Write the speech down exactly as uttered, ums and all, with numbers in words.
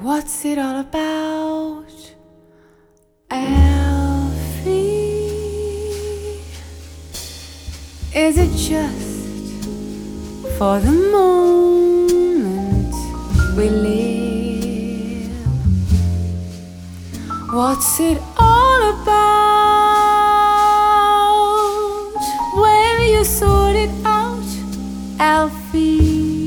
What's it all about, Alfie? Is it just for the moment we live? What's it all about?